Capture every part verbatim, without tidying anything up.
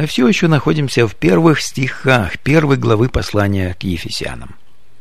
Мы все еще находимся в первых стихах первой главы послания к Ефесянам.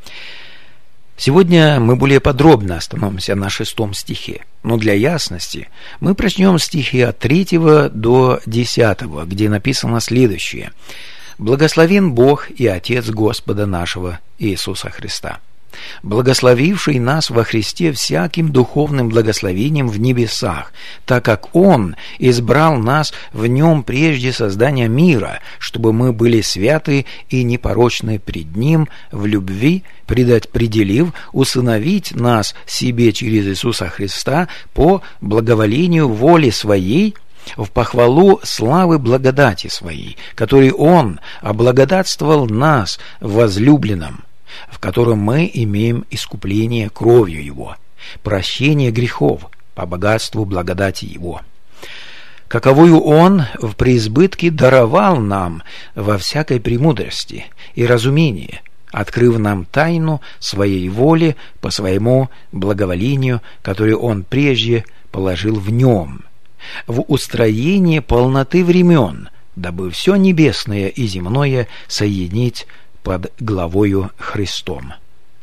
Сегодня мы более подробно остановимся на шестом стихе, но для ясности мы прочтем стихи от третьего до десятого, где написано следующее: «Благословен Бог и Отец Господа нашего Иисуса Христа, благословивший нас во Христе всяким духовным благословением в небесах, так как Он избрал нас в Нем прежде создания мира, чтобы мы были святы и непорочны пред Ним в любви, предопределив усыновить нас себе через Иисуса Христа по благоволению воли Своей, в похвалу славы благодати Своей, которой Он облагодатствовал нас в возлюбленном, в котором мы имеем искупление кровью Его, прощение грехов по богатству благодати Его, каковую Он в преизбытке даровал нам во всякой премудрости и разумении, открыв нам тайну Своей воли по Своему благоволению, которое Он прежде положил в Нем, в устроение полноты времен, дабы все небесное и земное соединить под главою Христом».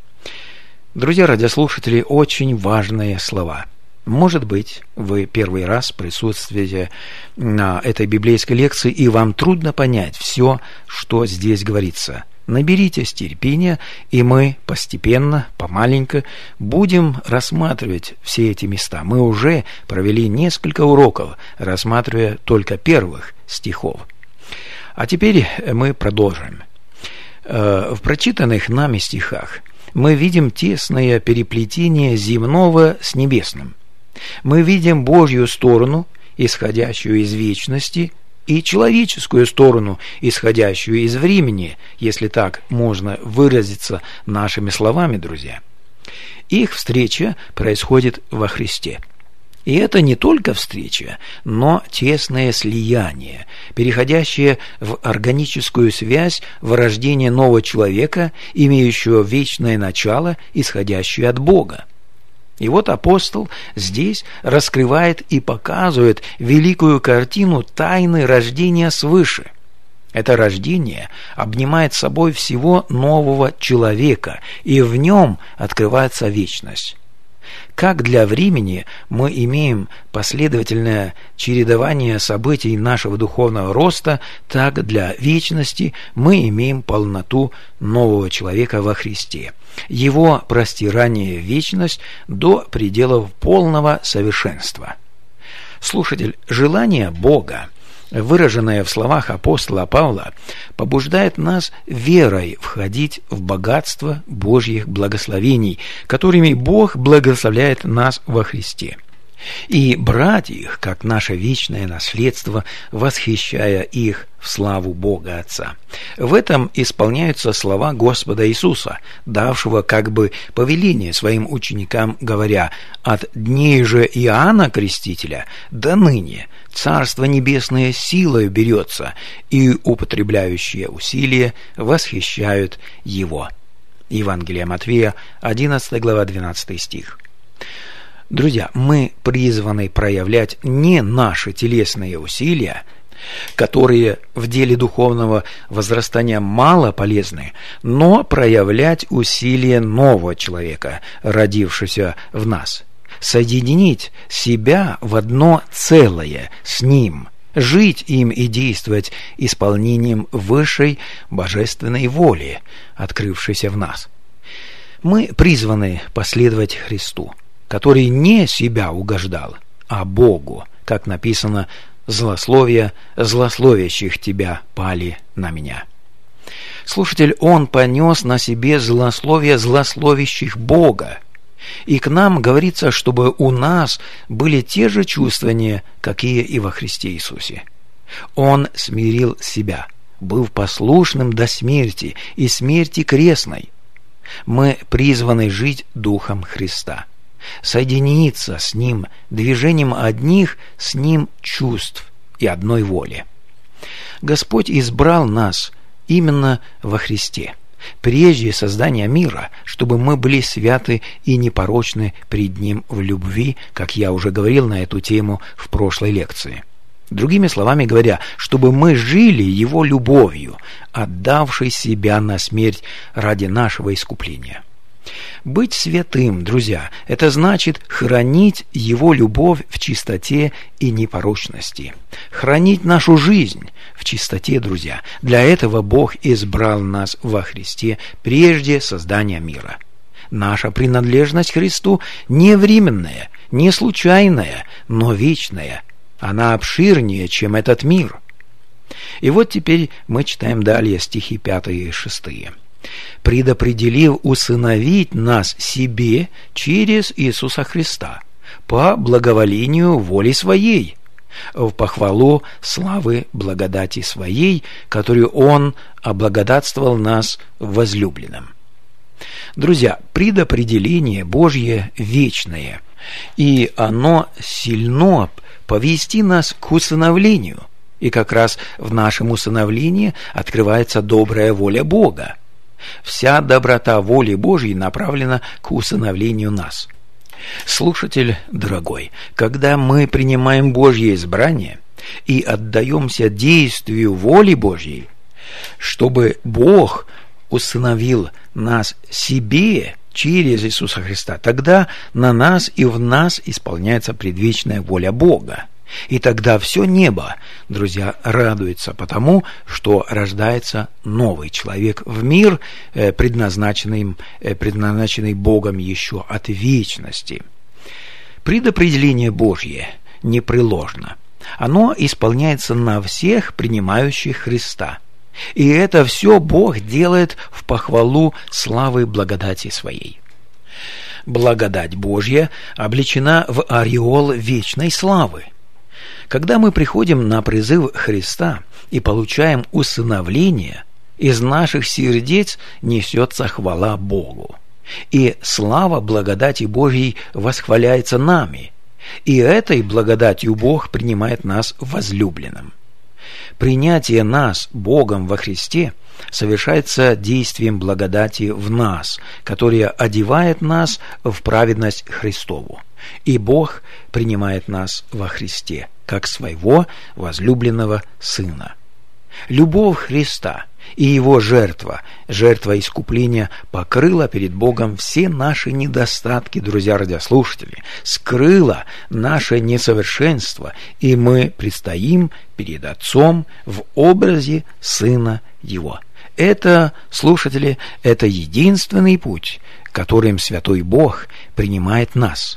Друзья радиослушатели, очень важные слова. Может быть, вы первый раз присутствуете на этой библейской лекции, и вам трудно понять все, что здесь говорится. Наберитесь терпения, и мы постепенно, помаленько будем рассматривать все эти места. Мы уже провели несколько уроков, рассматривая только первых стихов. А теперь мы продолжим. В прочитанных нами стихах мы видим тесное переплетение земного с небесным. Мы видим Божью сторону, исходящую из вечности, и человеческую сторону, исходящую из времени, если так можно выразиться нашими словами, друзья. Их встреча происходит во Христе. И это не только встреча, но тесное слияние, переходящее в органическую связь вырождения нового человека, имеющего вечное начало, исходящее от Бога. И вот апостол здесь раскрывает и показывает великую картину тайны рождения свыше. Это рождение обнимает собой всего нового человека, и в нем открывается вечность. Как для времени мы имеем последовательное чередование событий нашего духовного роста, так для вечности мы имеем полноту нового человека во Христе, его простирание в вечность до пределов полного совершенства. Слушатель, желание Бога, выраженное в словах апостола Павла, побуждает нас верой входить в богатство Божьих благословений, которыми Бог благословляет нас во Христе, и брать их, как наше вечное наследство, восхищая их в славу Бога Отца. В этом исполняются слова Господа Иисуса, давшего как бы повеление своим ученикам, говоря: «От дней же Иоанна Крестителя до ныне Царство Небесное силою берется, и употребляющие усилия восхищают его». Евангелие Матфея, одиннадцатая глава, двенадцатый стих. Друзья, мы призваны проявлять не наши телесные усилия, которые в деле духовного возрастания мало полезны, но проявлять усилия нового человека, родившегося в нас, соединить себя в одно целое с Ним, жить им и действовать исполнением высшей божественной воли, открывшейся в нас. Мы призваны последовать Христу, который не себя угождал, а Богу, как написано: «Злословия злословящих тебя пали на меня». Слушатель, Он понес на себе злословия злословящих Бога. И к нам говорится, чтобы у нас были те же чувствования, какие и во Христе Иисусе. Он смирил себя, был послушным до смерти и смерти крестной. Мы призваны жить Духом Христа, соединиться с Ним движением одних с Ним чувств и одной воли. Господь избрал нас именно во Христе, прежде создания мира, чтобы мы были святы и непорочны пред Ним в любви, как я уже говорил на эту тему в прошлой лекции. Другими словами говоря, чтобы мы жили Его любовью, отдавшей себя на смерть ради нашего искупления. Быть святым, друзья, это значит хранить Его любовь в чистоте и непорочности. Хранить нашу жизнь в чистоте, друзья. Для этого Бог избрал нас во Христе прежде создания мира. Наша принадлежность к Христу не временная, не случайная, но вечная. Она обширнее, чем этот мир. И вот теперь мы читаем далее стихи пятые и шестые. «Предопределив усыновить нас себе через Иисуса Христа, по благоволению воли Своей, в похвалу славы благодати Своей, которую Он облагодатствовал нас в возлюбленном». Друзья, предопределение Божье вечное, и оно сильно повести нас к усыновлению. И как раз в нашем усыновлении открывается добрая воля Бога. Вся доброта воли Божьей направлена к усыновлению нас. Слушатель дорогой, когда мы принимаем Божье избрание и отдаемся действию воли Божьей, чтобы Бог усыновил нас себе через Иисуса Христа, тогда на нас и в нас исполняется предвечная воля Бога. И тогда все небо, друзья, радуется потому, что рождается новый человек в мир, предназначенный, предназначенный Богом еще от вечности. Предопределение Божье непреложно. Оно исполняется на всех принимающих Христа. И это все Бог делает в похвалу славы благодати Своей. Благодать Божья облечена в ореол вечной славы. Когда мы приходим на призыв Христа и получаем усыновление, из наших сердец несется хвала Богу. И слава благодати Божьей восхваляется нами. И этой благодатью Бог принимает нас возлюбленным. Принятие нас Богом во Христе совершается действием благодати в нас, которая одевает нас в праведность Христову. И Бог принимает нас во Христе, как своего возлюбленного Сына. Любовь Христа и Его жертва, жертва искупления, покрыла перед Богом все наши недостатки, друзья радиослушатели, скрыла наше несовершенство, и мы предстоим перед Отцом в образе Сына Его. Это, слушатели, это единственный путь, которым Святой Бог принимает нас.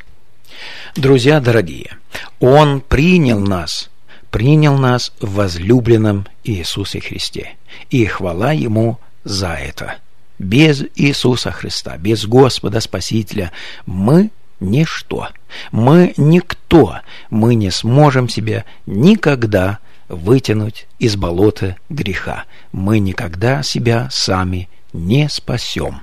Друзья дорогие, Он принял нас, принял нас в возлюбленном Иисусе Христе, и хвала Ему за это. Без Иисуса Христа, без Господа Спасителя мы ничто, мы никто, мы не сможем себя никогда вытянуть из болота греха, мы никогда себя сами не спасем.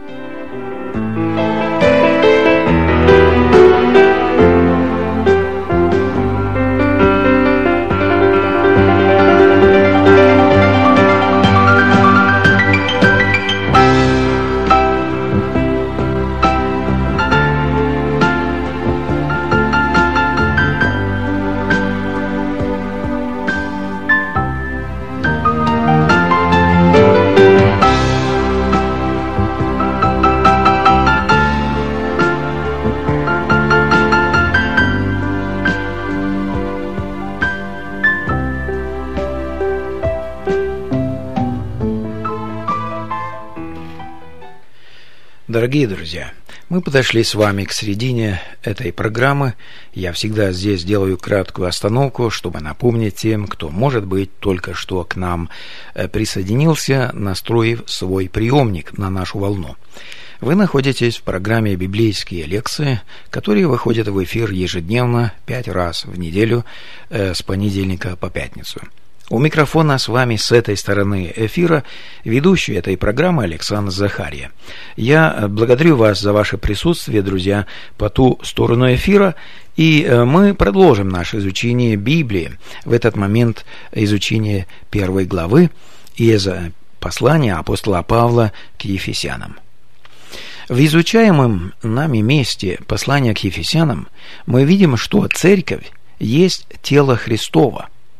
Дорогие друзья, мы подошли с вами к середине этой программы. Я всегда здесь делаю краткую остановку, чтобы напомнить тем, кто, может быть, только что к нам присоединился, настроив свой приемник на нашу волну. Вы находитесь в программе «Библейские лекции», которые выходят в эфир ежедневно, пять раз в неделю, с понедельника по пятницу. У микрофона с вами с этой стороны эфира ведущий этой программы Александр Захария. Я благодарю вас за ваше присутствие, друзья, по ту сторону эфира, и мы продолжим наше изучение Библии. В этот момент изучение первой главы из послания апостола Павла к Ефесянам. В изучаемом нами месте послания к Ефесянам мы видим, что церковь есть тело Христово.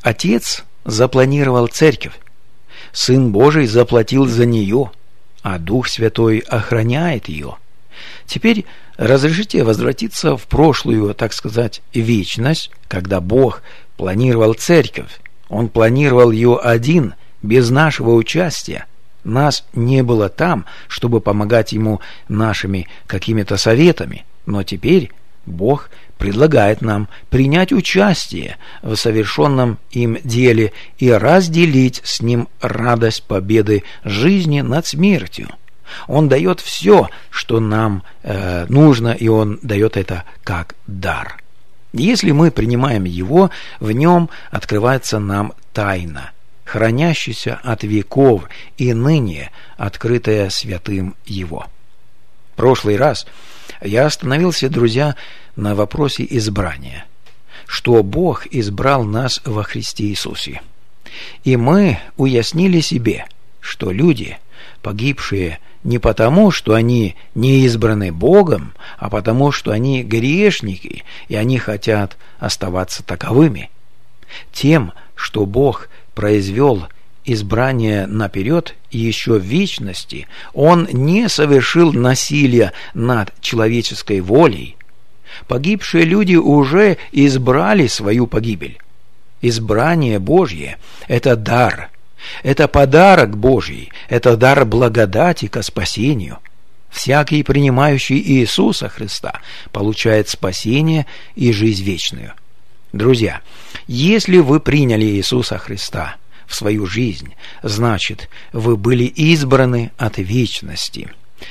Отец запланировал церковь, Сын Божий заплатил за нее, а Дух Святой охраняет ее. Теперь разрешите возвратиться в прошлую, так сказать, вечность, когда Бог планировал церковь. Он планировал ее один, без нашего участия. Нас не было там, чтобы помогать Ему нашими какими-то советами. Но теперь Бог предлагает нам принять участие в совершенном им деле и разделить с Ним радость победы жизни над смертью. Он дает все, что нам э, нужно, и Он дает это как дар. Если мы принимаем Его, в Нем открывается нам тайна, хранящаяся от веков и ныне открытая святым Его. В прошлый раз я остановился, друзья, на вопросе избрания, что Бог избрал нас во Христе Иисусе. И мы уяснили себе, что люди, погибшие не потому, что они не избраны Богом, а потому, что они грешники, и они хотят оставаться таковыми. Тем, что Бог произвел избрание наперед и еще в вечности, Он не совершил насилия над человеческой волей. Погибшие люди уже избрали свою погибель. Избрание Божье – это дар. Это подарок Божий, это дар благодати ко спасению. Всякий, принимающий Иисуса Христа, получает спасение и жизнь вечную. Друзья, если вы приняли Иисуса Христа в свою жизнь, значит, вы были избраны от вечности.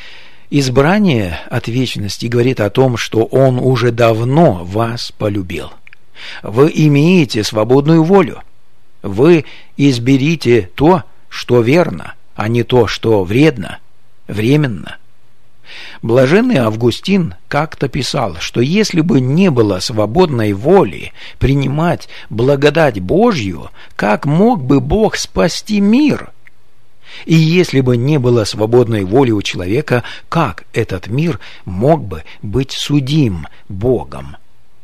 Избрание от вечности говорит о том, что Он уже давно вас полюбил. Вы имеете свободную волю. Вы изберите то, что верно, а не то, что вредно, временно. Блаженный Августин как-то писал, что если бы не было свободной воли принимать благодать Божью, как мог бы Бог спасти мир? И если бы не было свободной воли у человека, как этот мир мог бы быть судим Богом?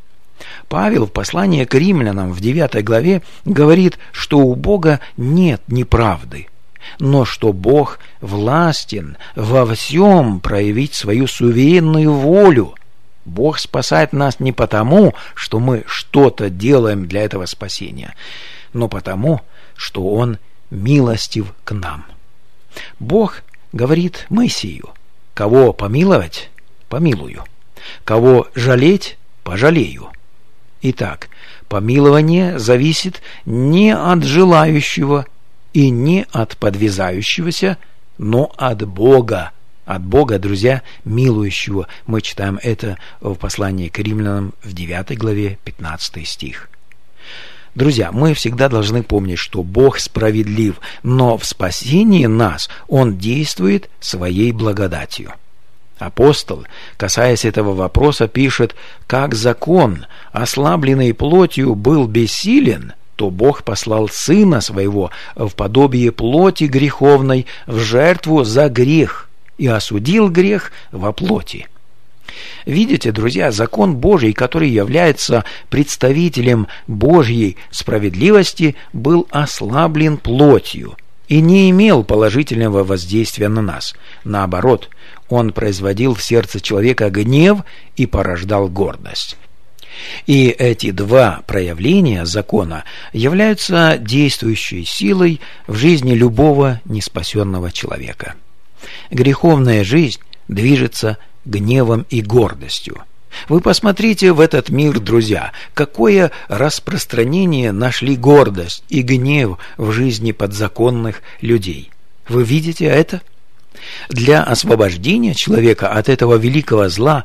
Павел в послании к римлянам в девятой главе говорит, что у Бога нет неправды, но что Бог властен во всем проявить свою суверенную волю. Бог спасает нас не потому, что мы что-то делаем для этого спасения, но потому, что Он милостив к нам. Бог говорит Моисею: кого помиловать, помилую, кого жалеть, пожалею. Итак, помилование зависит не от желающего и не от подвязающегося, но от Бога. От Бога, друзья, милующего. Мы читаем это в послании к римлянам в девятой главе, пятнадцатый стих. Друзья, мы всегда должны помнить, что Бог справедлив, но в спасении нас Он действует своей благодатью. Апостол, касаясь этого вопроса, пишет: «Как закон, ослабленный плотью, был бессилен, то Бог послал Сына Своего в подобие плоти греховной в жертву за грех и осудил грех во плоти». Видите, друзья, закон Божий, который является представителем Божьей справедливости, был ослаблен плотью и не имел положительного воздействия на нас. Наоборот, он производил в сердце человека гнев и порождал гордость. И эти два проявления закона являются действующей силой в жизни любого неспасенного человека. Греховная жизнь движется гневом и гордостью. Вы посмотрите в этот мир, друзья, какое распространение нашли гордость и гнев в жизни подзаконных людей. Вы видите это? Для освобождения человека от этого великого зла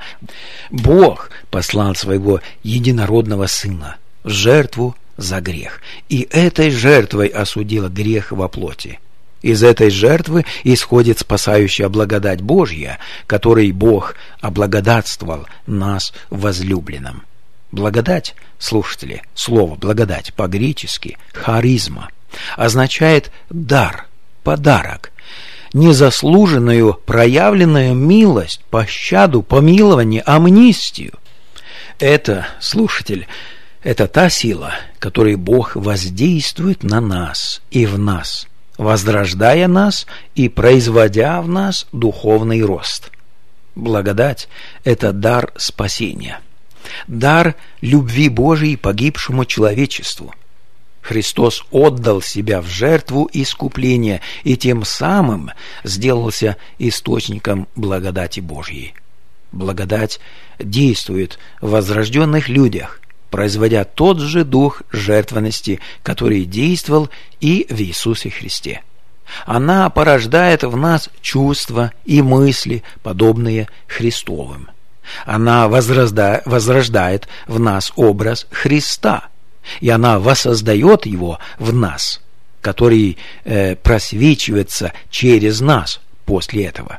Бог послал своего единородного Сына в жертву за грех, и этой жертвой осудил грех во плоти. Из этой жертвы исходит спасающая благодать Божья, которой Бог облагодатствовал нас в возлюбленном. Благодать, слушатели, слово «благодать» по-гречески «харизма» означает дар, подарок, незаслуженную проявленную милость, пощаду, помилование, амнистию. Это, слушатель, Это та сила, которой Бог воздействует на нас и в нас, возрождая нас и производя в нас духовный рост. Благодать – это дар спасения, дар любви Божией погибшему человечеству. Христос отдал себя в жертву искупления и тем самым сделался источником благодати Божьей. Благодать действует в возрожденных людях, производя тот же дух жертвенности, который действовал и в Иисусе Христе. Она порождает в нас чувства и мысли, подобные Христовым. Она возрожда... возрождает в нас образ Христа, и она воссоздает его в нас, который э, просвечивается через нас после этого.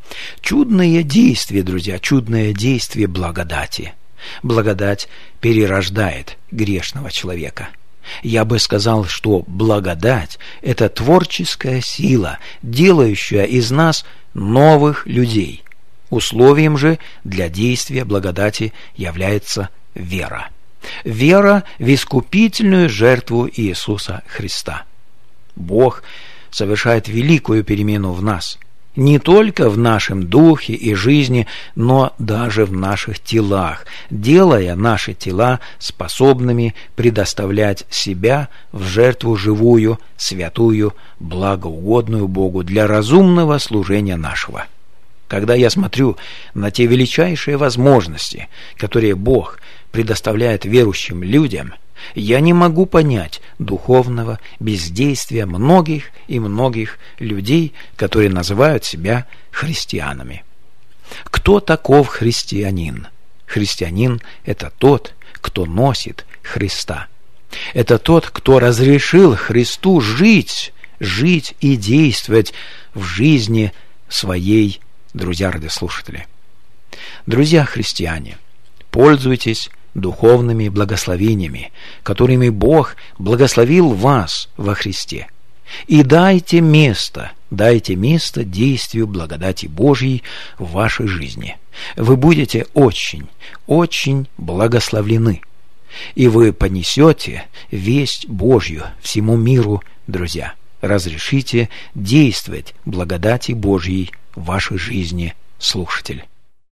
Чудное действие, друзья, чудное действие благодати. Благодать перерождает грешного человека. Я бы сказал, что благодать – это творческая сила, делающая из нас новых людей. Условием же для действия благодати является вера. Вера в искупительную жертву Иисуса Христа. Бог совершает великую перемену в нас, не только в нашем духе и жизни, но даже в наших телах, делая наши тела способными предоставлять себя в жертву живую, святую, благоугодную Богу для разумного служения нашего. Когда я смотрю на те величайшие возможности, которые Бог предоставляет верующим людям, я не могу понять духовного бездействия многих и многих людей, которые называют себя христианами. Кто таков христианин? Христианин – это тот, кто носит Христа. Это тот, кто разрешил Христу жить, жить и действовать в жизни своей, друзья радиослушатели. Друзья христиане, пользуйтесь духовными благословениями, которыми Бог благословил вас во Христе. И дайте место, дайте место действию благодати Божьей в вашей жизни. Вы будете очень, очень благословлены. И вы понесете весть Божью всему миру, друзья. Разрешите действовать благодати Божьей в вашей жизни, слушатель.